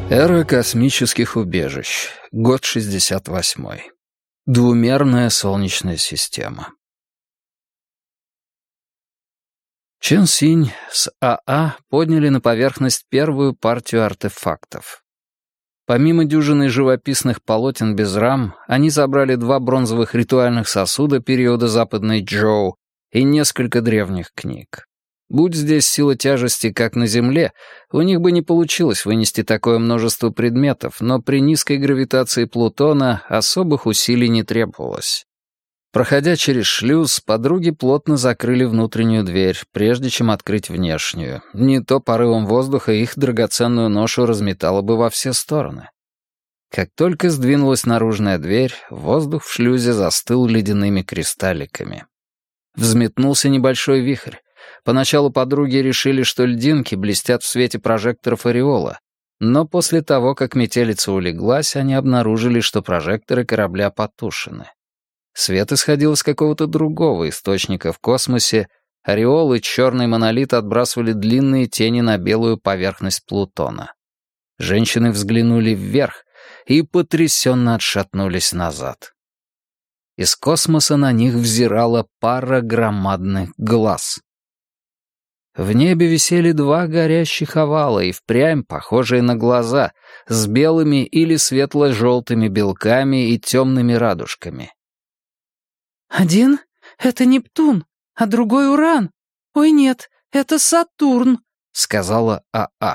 Эра космических убежищ. Год 68. Двумерная Солнечная система. Чен Синь с АА подняли на поверхность первую партию артефактов. Помимо дюжины живописных полотен без рам, они забрали 2 бронзовых ритуальных сосуда периода Западной Джоу и несколько древних книг. Будь здесь сила тяжести, как на Земле, у них бы не получилось вынести такое множество предметов, но при низкой гравитации Плутона особых усилий не требовалось. Проходя через шлюз, подруги плотно закрыли внутреннюю дверь, прежде чем открыть внешнюю. Не то порывом воздуха их драгоценную ношу разметало бы во все стороны. Как только сдвинулась наружная дверь, воздух в шлюзе застыл ледяными кристалликами. Взметнулся небольшой вихрь. Поначалу подруги решили, что льдинки блестят в свете прожекторов ореола, но после того, как метелица улеглась, они обнаружили, что прожекторы корабля потушены. Свет исходил из какого-то другого источника в космосе, ореол и черный монолит отбрасывали длинные тени на белую поверхность Плутона. Женщины взглянули вверх и потрясенно отшатнулись назад. Из космоса на них взирала пара громадных глаз. В небе висели 2 горящих овала и впрямь похожие на глаза, с белыми или светло-желтыми белками и темными радужками. «Один — это Нептун, а другой — Уран. Ой, нет, это Сатурн», — сказала АА.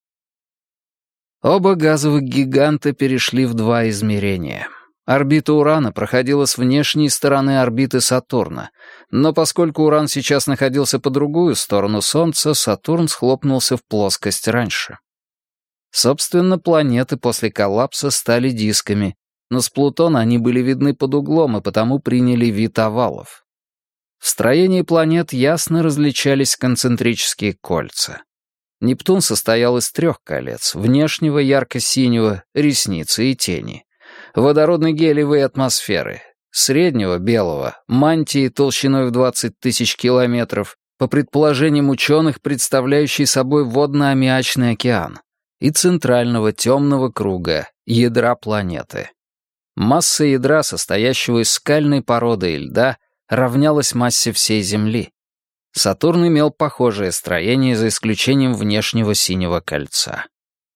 Оба газовых гиганта перешли в 2 измерения. Орбита Урана проходила с внешней стороны орбиты Сатурна, но поскольку Уран сейчас находился по другую сторону Солнца, Сатурн схлопнулся в плоскость раньше. Собственно, планеты после коллапса стали дисками, но с Плутона они были видны под углом и потому приняли вид овалов. В строении планет ясно различались концентрические кольца. Нептун состоял из 3 колец: внешнего ярко-синего, ресницы и тени, водородно-гелиевой атмосферы, среднего белого, мантии толщиной в 20 тысяч километров, по предположениям ученых, представляющей собой водно-аммиачный океан, и центрального темного круга, ядра планеты. Масса ядра, состоящего из скальной породы и льда, равнялась массе всей Земли. Сатурн имел похожее строение, за исключением внешнего синего кольца.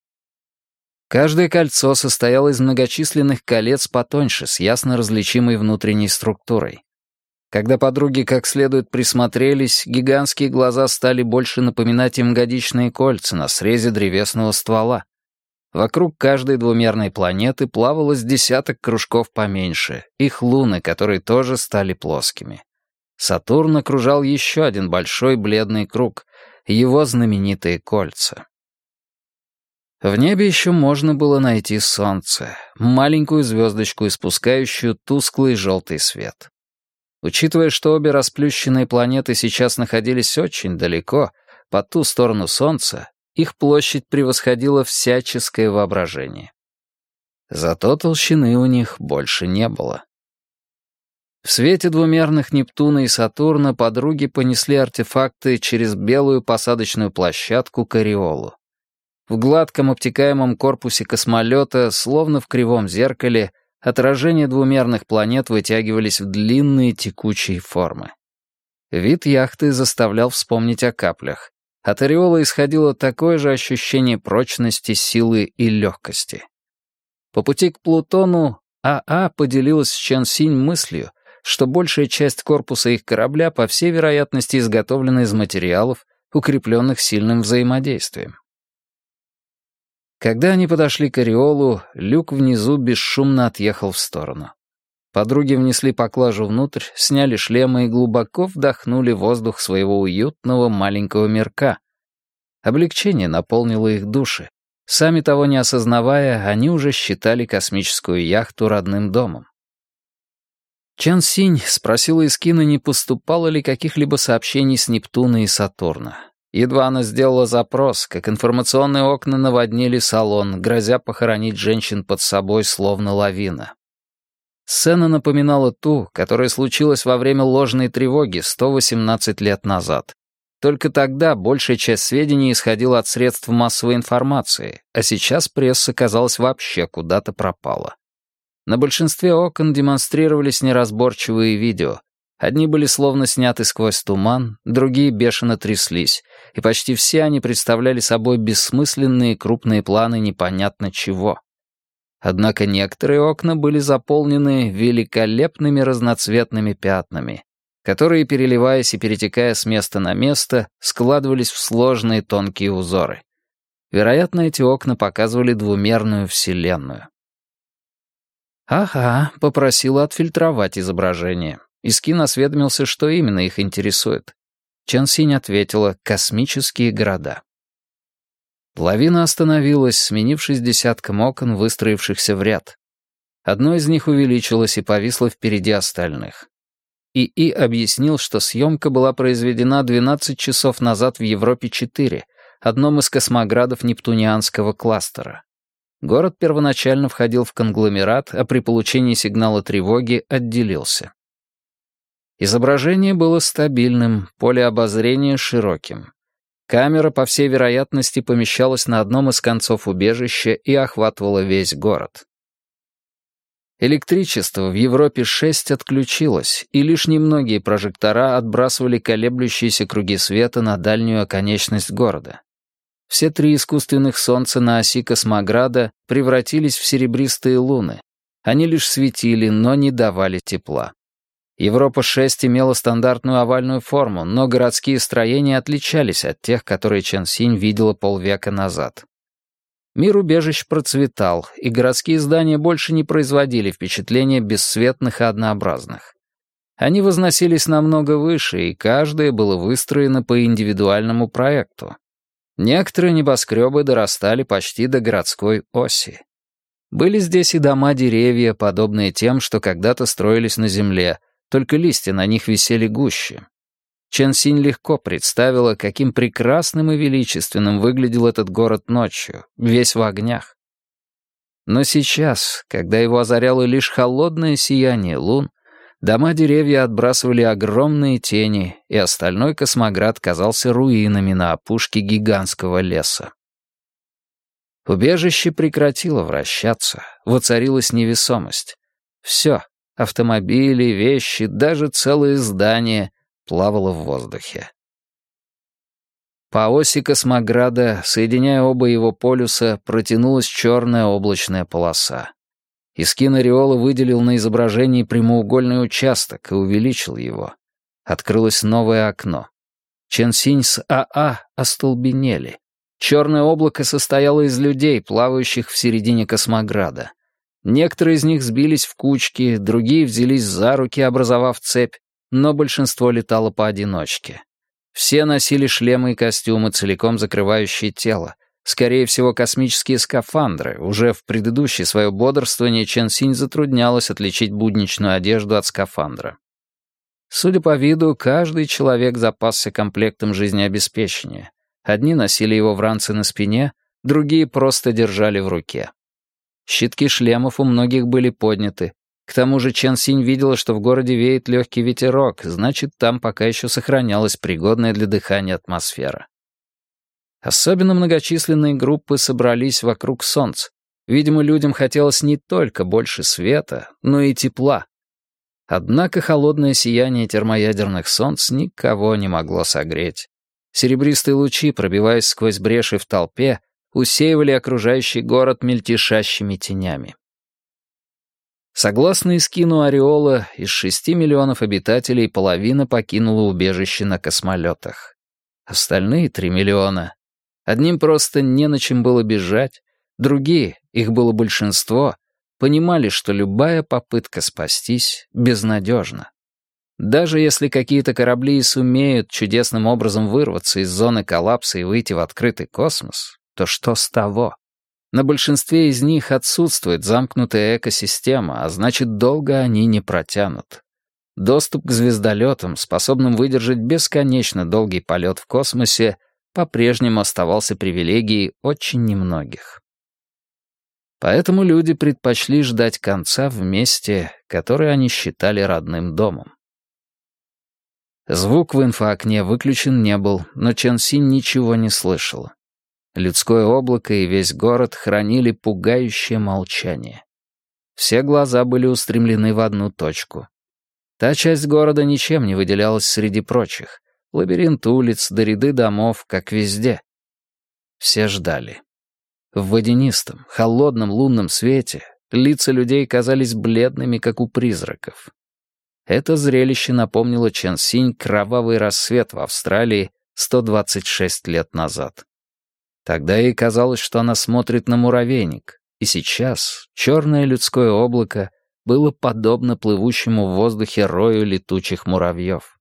Каждое кольцо состояло из многочисленных колец потоньше, с ясно различимой внутренней структурой. Когда подруги как следует присмотрелись, гигантские глаза стали больше напоминать им годичные кольца на срезе древесного ствола. Вокруг каждой двумерной планеты плавало с десяток кружков поменьше, их луны, которые тоже стали плоскими. Сатурн окружал еще один большой бледный круг, его знаменитые кольца. В небе еще можно было найти Солнце, маленькую звездочку, испускающую тусклый желтый свет. Учитывая, что обе расплющенные планеты сейчас находились очень далеко, по ту сторону Солнца, их площадь превосходила всяческое воображение. Зато толщины у них больше не было. В свете двумерных Нептуна и Сатурна подруги понесли артефакты через белую посадочную площадку к ореолу. В гладком обтекаемом корпусе космолета, словно в кривом зеркале, отражения двумерных планет вытягивались в длинные текучие формы. Вид яхты заставлял вспомнить о каплях. От ореола исходило такое же ощущение прочности, силы и легкости. По пути к Плутону АА поделилась с Чен Синь мыслью, что большая часть корпуса их корабля, по всей вероятности, изготовлена из материалов, укрепленных сильным взаимодействием. Когда они подошли к ореолу, люк внизу бесшумно отъехал в сторону. Подруги внесли поклажу внутрь, сняли шлемы и глубоко вдохнули воздух своего уютного маленького мирка. Облегчение наполнило их души. Сами того не осознавая, они уже считали космическую яхту родным домом. Чен Синь спросила Искина, не поступало ли каких-либо сообщений с Нептуна и Сатурна. Едва она сделала запрос, как информационные окна наводнили салон, грозя похоронить женщин под собой, словно лавина. Сцена напоминала ту, которая случилась во время ложной тревоги 118 лет назад. Только тогда большая часть сведений исходила от средств массовой информации, а сейчас пресса, казалось, вообще куда-то пропала. На большинстве окон демонстрировались неразборчивые видео. Одни были словно сняты сквозь туман, другие бешено тряслись, и почти все они представляли собой бессмысленные крупные планы непонятно чего. Однако некоторые окна были заполнены великолепными разноцветными пятнами, которые, переливаясь и перетекая с места на место, складывались в сложные тонкие узоры. Вероятно, эти окна показывали двумерную вселенную. «Ага», — попросила отфильтровать изображение. Искин осведомился, что именно их интересует. Чен Синь ответила: «Космические города». Лавина остановилась, сменившись десятком окон, выстроившихся в ряд. Одно из них увеличилось и повисло впереди остальных. ИИ объяснил, что съемка была произведена 12 часов назад в Европе-4, одном из космоградов Нептунианского кластера. Город первоначально входил в конгломерат, а при получении сигнала тревоги отделился. Изображение было стабильным, поле обозрения широким. Камера, по всей вероятности, помещалась на одном из концов убежища и охватывала весь город. Электричество в Европе-6 отключилось, и лишь немногие прожектора отбрасывали колеблющиеся круги света на дальнюю оконечность города. Все 3 искусственных солнца на оси Космограда превратились в серебристые луны. Они лишь светили, но не давали тепла. Европа-6 имела стандартную овальную форму, но городские строения отличались от тех, которые Чен Синь видела полвека назад. Мир убежищ процветал, и городские здания больше не производили впечатления бесцветных и однообразных. Они возносились намного выше, и каждое было выстроено по индивидуальному проекту. Некоторые небоскребы дорастали почти до городской оси. Были здесь и дома-деревья, подобные тем, что когда-то строились на земле, только листья на них висели гуще. Чен Синь легко представила, каким прекрасным и величественным выглядел этот город ночью, весь в огнях. Но сейчас, когда его озаряло лишь холодное сияние лун, дома-деревья отбрасывали огромные тени, и остальной космоград казался руинами на опушке гигантского леса. Убежище прекратило вращаться, воцарилась невесомость. Все — автомобили, вещи, даже целые здания — плавало в воздухе. По оси космограда, соединяя оба его полюса, протянулась черная облачная полоса. Искин ореола выделил на изображении прямоугольный участок и увеличил его. Открылось новое окно. Чен Синь с АА остолбенели. Черное облако состояло из людей, плавающих в середине космограда. Некоторые из них сбились в кучки, другие взялись за руки, образовав цепь, но большинство летало поодиночке. Все носили шлемы и костюмы, целиком закрывающие тело. Скорее всего, космические скафандры. Уже в предыдущее свое бодрствование Чен Синь затруднялось отличить будничную одежду от скафандра. Судя по виду, каждый человек запасся комплектом жизнеобеспечения. Одни носили его в ранце на спине, другие просто держали в руке. Щитки шлемов у многих были подняты. К тому же Чен Синь видела, что в городе веет легкий ветерок, значит, там пока еще сохранялась пригодная для дыхания атмосфера. Особенно многочисленные группы собрались вокруг солнца. Видимо, людям хотелось не только больше света, но и тепла. Однако холодное сияние термоядерных солнц никого не могло согреть. Серебристые лучи, пробиваясь сквозь бреши в толпе, усеивали окружающий город мельтешащими тенями. Согласно Искину ореола, из 6 миллионов обитателей половина покинула убежище на космолетах. Остальные 3 миллиона. Одним просто не на чем было бежать, другие, их было большинство, понимали, что любая попытка спастись безнадежна. Даже если какие-то корабли и сумеют чудесным образом вырваться из зоны коллапса и выйти в открытый космос, то что с того? На большинстве из них отсутствует замкнутая экосистема, а значит, долго они не протянут. Доступ к звездолетам, способным выдержать бесконечно долгий полет в космосе, по-прежнему оставался привилегией очень немногих. Поэтому люди предпочли ждать конца в месте, которое они считали родным домом. Звук в инфоокне выключен не был, но Чен Синь ничего не слышала. Людское облако и весь город хранили пугающее молчание. Все глаза были устремлены в одну точку. Та часть города ничем не выделялась среди прочих. Лабиринт улиц до ряды домов, как везде. Все ждали. В водянистом, холодном лунном свете лица людей казались бледными, как у призраков. Это зрелище напомнило Чен Синь кровавый рассвет в Австралии 126 лет назад. Тогда ей казалось, что она смотрит на муравейник, и сейчас черное людское облако было подобно плывущему в воздухе рою летучих муравьев.